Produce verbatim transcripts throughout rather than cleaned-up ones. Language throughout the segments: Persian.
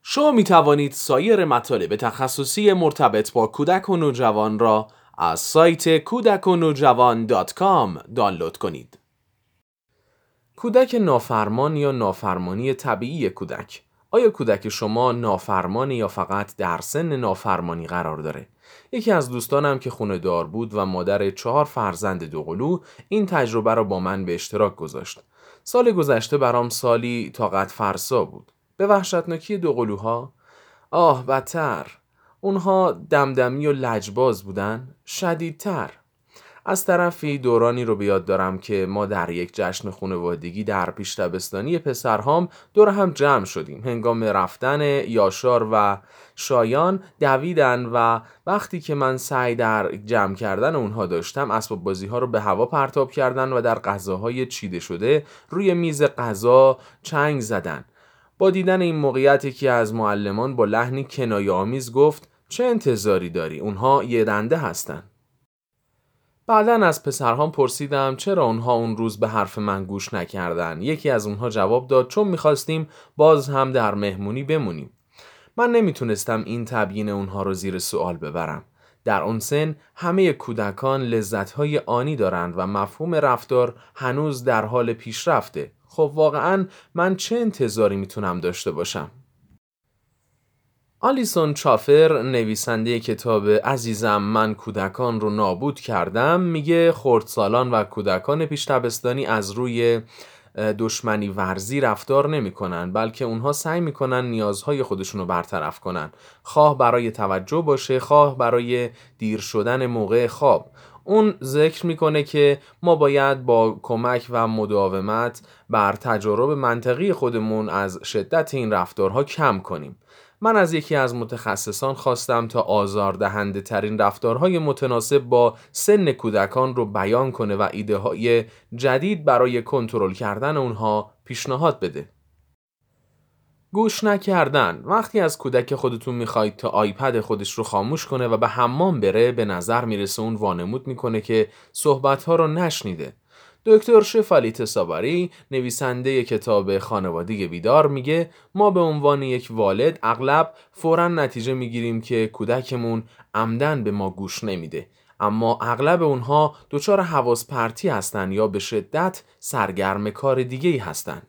شما می توانید سایر مطالب تخصصی مرتبط با کودک و نوجوان را از سایت کودک و نوجوان دات کام دانلود کنید. کودک نافرمان یا نافرمانی طبیعی کودک. آیا کودک شما نافرمانی یا فقط در سن نافرمانی قرار داره؟ یکی از دوستانم که خونه دار بود و مادر چهار فرزند دوقلو این تجربه را با من به اشتراک گذاشت. سال گذشته برام سالی طاقت فرسا بود. به وحشتناکی دوقلوها؟ آه بدتر. اونها دمدمی و لجباز بودن؟ شدیدتر. از طرفی دورانی رو بیاد دارم که ما در یک جشن خانوادگی در پیش دبستانی پسرهام دور هم جمع شدیم. هنگام رفتن یاشار و شایان دویدن و وقتی که من سعی در جمع کردن اونها داشتم اسباب بازی ها رو به هوا پرتاب کردن و در غذاهای چیده شده روی میز غذا چنگ زدن. با دیدن این موقعیت یکی از معلمان با لحنی کنایه‌آمیز گفت چه انتظاری داری؟ اونها یه دنده هستن. بعداً از پسرهام پرسیدم چرا اونها اون روز به حرف من گوش نکردن. یکی از اونها جواب داد چون میخواستیم باز هم در مهمونی بمونیم. من نمیتونستم این تبیین اونها رو زیر سوال ببرم. در اون سن همه کودکان لذت‌های آنی دارند و مفهوم رفتار هنوز در حال پیشرفته. خب واقعاً من چه انتظاری میتونم داشته باشم؟ آلیسون چافر نویسنده کتاب عزیزم من کودکان رو نابود کردم میگه خردسالان و کودکان پیش دبستانی از روی دشمنی ورزی رفتار نمی کنن بلکه اونها سعی میکنن نیازهای خودشونو برطرف کنن، خواه برای توجه باشه خواه برای دیر شدن موقع خواب. اون ذکر میکنه که ما باید با کمک و مداومت بر تجارب منطقی خودمون از شدت این رفتارها کم کنیم. من از یکی از متخصصان خواستم تا آزاردهنده ترین رفتارهای متناسب با سن کودکان رو بیان کنه و ایده های جدید برای کنترل کردن اونها پیشنهاد بده. گوش نکردن. وقتی از کودک خودتون میخواید تا آیپد خودش رو خاموش کنه و به حمام بره به نظر میرسه اون وانمود میکنه که صحبتها رو نشنیده. دکتر شفالی تساباری نویسنده کتاب خانواده بیدار میگه ما به عنوان یک والد اغلب فوراً نتیجه میگیریم که کودکمون عمدن به ما گوش نمیده، اما اغلب اونها دچار حواس پرتی هستن یا به شدت سرگرم کار دیگه‌ای هستن.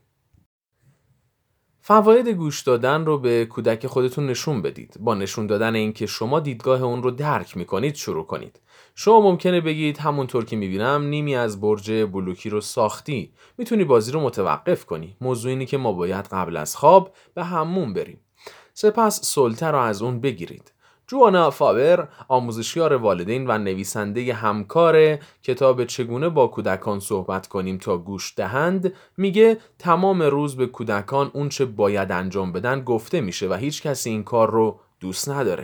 فواید گوش دادن رو به کودک خودتون نشون بدید. با نشون دادن اینکه شما دیدگاه اون رو درک میکنید شروع کنید. شما ممکنه بگید همونطور که میبینم نیمی از برج بلوکی رو ساختی. میتونی بازی رو متوقف کنی. موضوع اینه که ما باید قبل از خواب به حموم بریم. سپس سلطه رو از اون بگیرید. جوانا فاور، آموزشیار والدین و نویسنده همکار کتاب چگونه با کودکان صحبت کنیم تا گوش دهند، میگه تمام روز به کودکان اون چه باید انجام بدن گفته میشه و هیچ کسی این کار رو دوست نداره.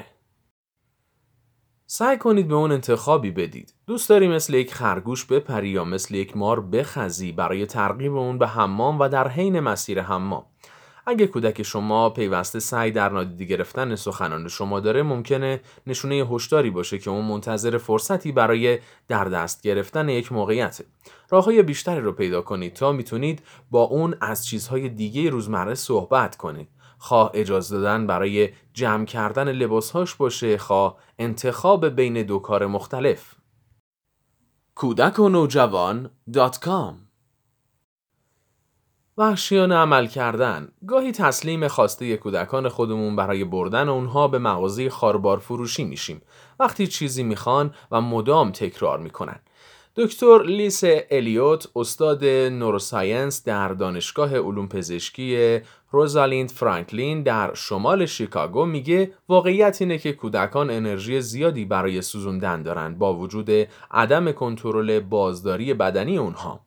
سعی کنید به اون انتخابی بدید. دوست داری مثل یک خرگوش بپری یا مثل یک مار بخزی برای ترغیب اون به حمام و در حین مسیر حمام. اگه کودک شما پیوسته سعی در نادیده گرفتن سخنان شما داره ممکنه نشونه هشداری باشه که اون منتظر فرصتی برای در دست گرفتن یک موقعیته. راههای بیشتری رو پیدا کنید تا میتونید با اون از چیزهای دیگه روزمره صحبت کنید. خواه اجازه دادن برای جمع کردن لباسهاش باشه، خواه انتخاب بین دو کار مختلف. کودک و نوجوان دات کام وحشیانه عمل کردن. گاهی تسلیم خواسته کودکان خودمون برای بردن اونها به مغازه خاربار فروشی میشیم وقتی چیزی میخوان و مدام تکرار میکنن. دکتر لیس الیوت، استاد نوروساینس در دانشگاه علوم پزشکی روزالیند فرانکلین در شمال شیکاگو میگه واقعیت اینه که کودکان انرژی زیادی برای سوزوندن دارن با وجود عدم کنترل بازداری بدنی اونها.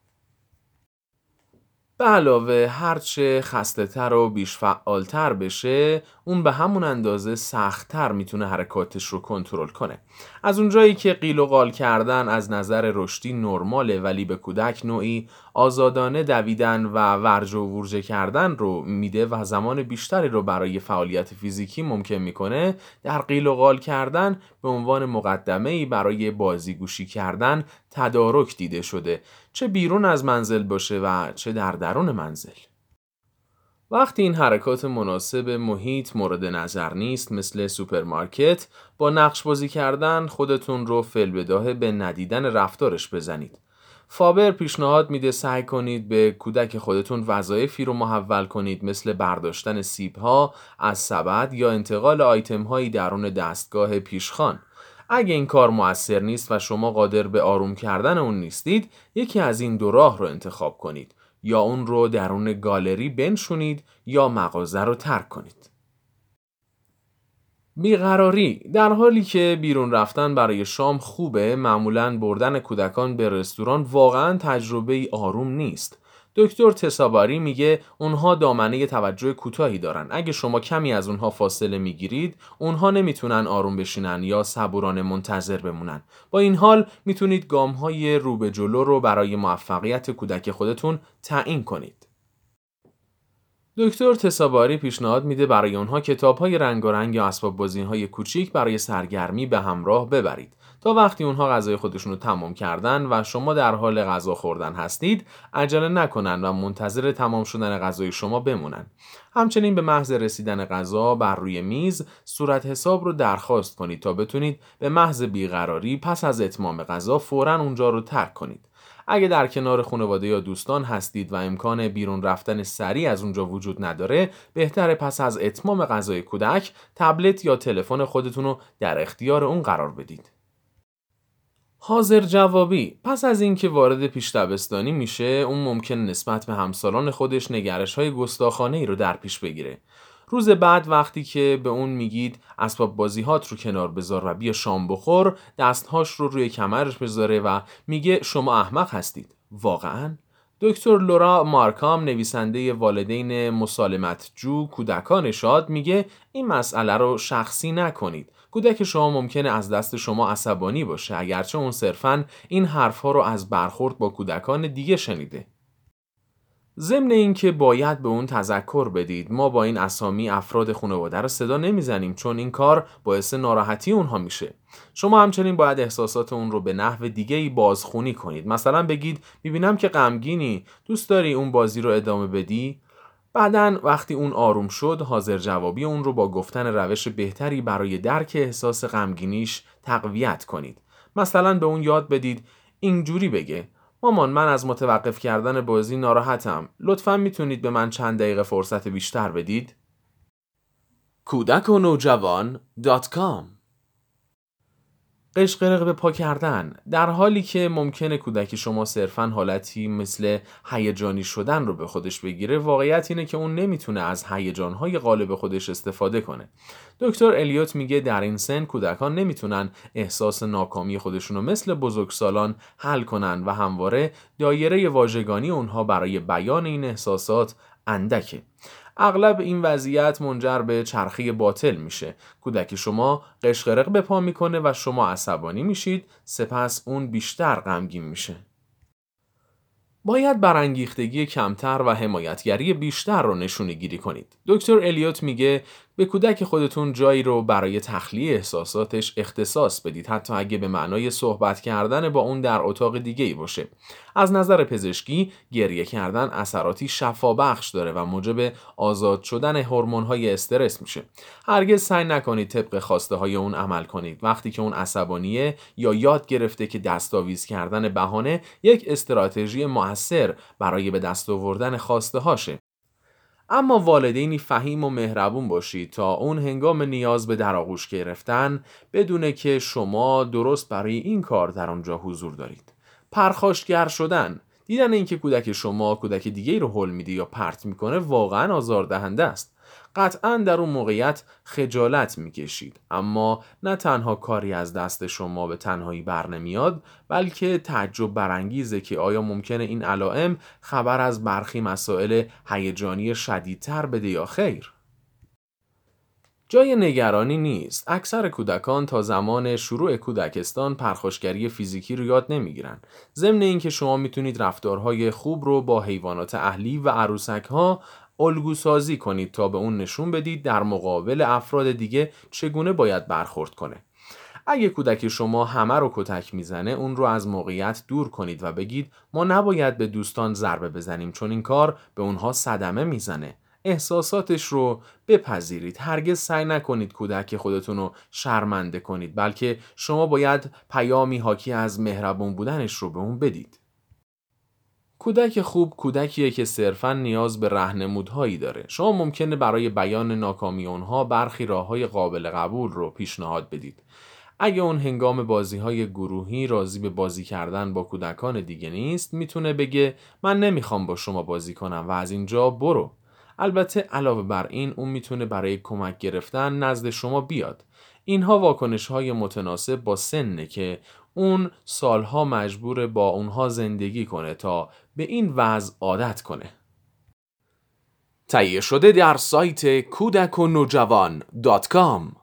به علاوه هرچه خسته‌تر و بیش فعالتر بشه اون به همون اندازه سخت‌تر میتونه حرکاتش رو کنترل کنه. از اونجایی که قیل و قال کردن از نظر رشدی نرماله ولی به کودک نوعی آزادانه دویدن و ورج و ورجه کردن رو میده و زمان بیشتری رو برای فعالیت فیزیکی ممکن میکنه، در قیل و قال کردن به عنوان مقدمه‌ای برای بازیگوشی کردن تدارک دیده شده، چه بیرون از منزل باشه و چه در درون منزل. وقتی این حرکات مناسب محیط مورد نظر نیست، مثل سوپرمارکت، با نقش بازی کردن خودتون رو فی‌البداهه به ندیدن رفتارش بزنید. فابر پیشنهاد میده سعی کنید به کودک خودتون وظایفی رو محول کنید، مثل برداشتن سیب‌ها از سبد یا انتقال آیتم‌هایی درون دستگاه پیشخوان. اگه این کار مؤثر نیست و شما قادر به آروم کردن اون نیستید، یکی از این دو راه رو انتخاب کنید: یا اون رو درون گالری بنشونید یا مغازه رو ترک کنید. بیقراری: در حالی که بیرون رفتن برای شام خوبه، معمولاً بردن کودکان به رستوران واقعاً تجربه ای آروم نیست. دکتر تساباری میگه اونها دامنه توجه کوتاهی دارن. اگه شما کمی از اونها فاصله میگیرید، اونها نمیتونن آروم بشینن یا صبورانه منتظر بمونن. با این حال میتونید گام‌های رو به جلو رو برای موفقیت کودک خودتون تعیین کنید. دکتر تساباری پیشنهاد میده برای اونها کتاب‌های رنگارنگ یا اسباب بازی‌های کوچیک برای سرگرمی به همراه ببرید تا وقتی اونها غذای خودشون رو تمام کردن و شما در حال غذا خوردن هستید، عجله نکنن و منتظر تمام شدن غذای شما بمونن. همچنین به محض رسیدن غذا بر روی میز، صورت حساب رو درخواست کنید تا بتونید به محض بیقراری پس از اتمام غذا فوراً اونجا رو ترک کنید. اگه در کنار خانواده یا دوستان هستید و امکان بیرون رفتن سریع از اونجا وجود نداره، بهتره پس از اتمام غذای کودک تبلت یا تلفن خودتون رو در اختیار اون قرار بدید. حاضر جوابی: پس از اینکه وارد پیش دبستانی میشه، اون ممکن نسبت به همسالان خودش نگرش‌های گستاخانه‌ای رو در پیش بگیره. روز بعد وقتی که به اون میگید اسباب بازی‌هات رو کنار بذار و بیا شام بخور، دستهاش رو روی کمرش بذاره و میگه شما احمق هستید. واقعاً؟ دکتر لورا مارکام، نویسنده والدین مسالمت جو کودکان شاد، میگه این مسئله رو شخصی نکنید. کودک شما ممکنه از دست شما عصبانی باشه، اگرچه اون صرفاً این حرفها رو از برخورد با کودکان دیگه شنیده. ضمن اینکه باید به اون تذکر بدید ما با این اسامی افراد خانواده رو صدا نمیزنیم، چون این کار باعث ناراحتی اونها میشه. شما همچنین باید احساسات اون رو به نحو دیگه‌ای بازخوانی کنید. مثلا بگید میبینم که غمگینی، دوست داری اون بازی رو ادامه بدی؟ بعدن وقتی اون آروم شد، حاضر جوابی اون رو با گفتن روش بهتری برای درک احساس غمگینیش تقویت کنید. مثلا به اون یاد بدید اینجوری بگه: مامان، من از متوقف کردن بازی ناراحتم. لطفاً میتونید به من چند دقیقه فرصت بیشتر بدید؟ کودک و نوجوان دات کام. قشقرق به پا کردن: در حالی که ممکنه کودک شما صرفاً حالتی مثل هیجانی شدن رو به خودش بگیره، واقعیت اینه که اون نمیتونه از هیجانهای غالب خودش استفاده کنه. دکتر الیوت میگه در این سن کودکان نمیتونن احساس ناکامی خودشون رو مثل بزرگسالان حل کنن و همواره دایره واژگانی اونها برای بیان این احساسات اندکه. اغلب این وضعیت منجر به چرخه باطل میشه. کودک شما قشقرق به پا میکنه و شما عصبانی میشید، سپس اون بیشتر غمگین میشه. باید برانگیختگی کمتر و حمایتگری بیشتر رو نشونه گیری کنید. دکتر الیوت میگه به کودک خودتون جایی رو برای تخلیه احساساتش اختصاص بدید، حتی اگه به معنای صحبت کردن با اون در اتاق دیگه‌ای باشه. از نظر پزشکی، گریه کردن اثراتی شفابخش داره و موجب آزاد شدن هورمون‌های استرس میشه. هرگز سعی نکنید طبق خواسته های اون عمل کنید. وقتی که اون عصبانیه یا یاد گرفته که دستاویز کردن بهانه یک استراتژی مؤثر برای به دست آوردن خواسته هاشه. اما والدینی فهیم و مهربون باشید تا اون هنگام نیاز به در آغوش گرفتن بدونه که شما درست برای این کار در آنجا حضور دارید. پرخاشگر شدن: دیدن اینکه کودک شما کودک دیگه‌ای رو هول میده یا پرت میکنه واقعا آزاردهنده است. قطعاً در اون موقعیت خجالت میکشید، اما نه تنها کاری از دست شما به تنهایی بر نمیاد، بلکه تعجب برانگیزه که آیا ممکنه این علائم خبر از برخی مسائل هیجانی شدیدتر بده یا خیر. جای نگرانی نیست. اکثر کودکان تا زمان شروع کودکستان پرخاشگری فیزیکی رو یاد نمیگیرن. ضمن اینکه شما میتونید رفتارهای خوب رو با حیوانات اهلی و عروسک‌ها الگو سازی کنید تا به اون نشون بدید در مقابل افراد دیگه چگونه باید برخورد کنه. اگه کودک شما همه رو کتک میزنه، اون رو از موقعیت دور کنید و بگید ما نباید به دوستان ضربه بزنیم، چون این کار به اونها صدمه میزنه. احساساتش رو بپذیرید. هرگز سعی نکنید کودک خودتون رو شرمنده کنید، بلکه شما باید پیامی حاکی از مهربون بودنش رو به اون بدید. کودک خوب کودکیه که صرفاً نیاز به راهنمودهایی داره. شما ممکنه برای بیان ناکامی اونها برخی راه‌های قابل قبول رو پیشنهاد بدید. اگه اون هنگام بازی‌های گروهی راضی به بازی کردن با کودکان دیگه نیست، میتونه بگه من نمیخوام با شما بازی کنم و از اینجا برو. البته علاوه بر این، اون میتونه برای کمک گرفتن نزد شما بیاد. اینها واکنش‌های متناسب با سنه که اون سالها مجبور با اونها زندگی کنه تا به این وضع عادت کنه. تهیه شده در سایت کودک و نوجوان دات کام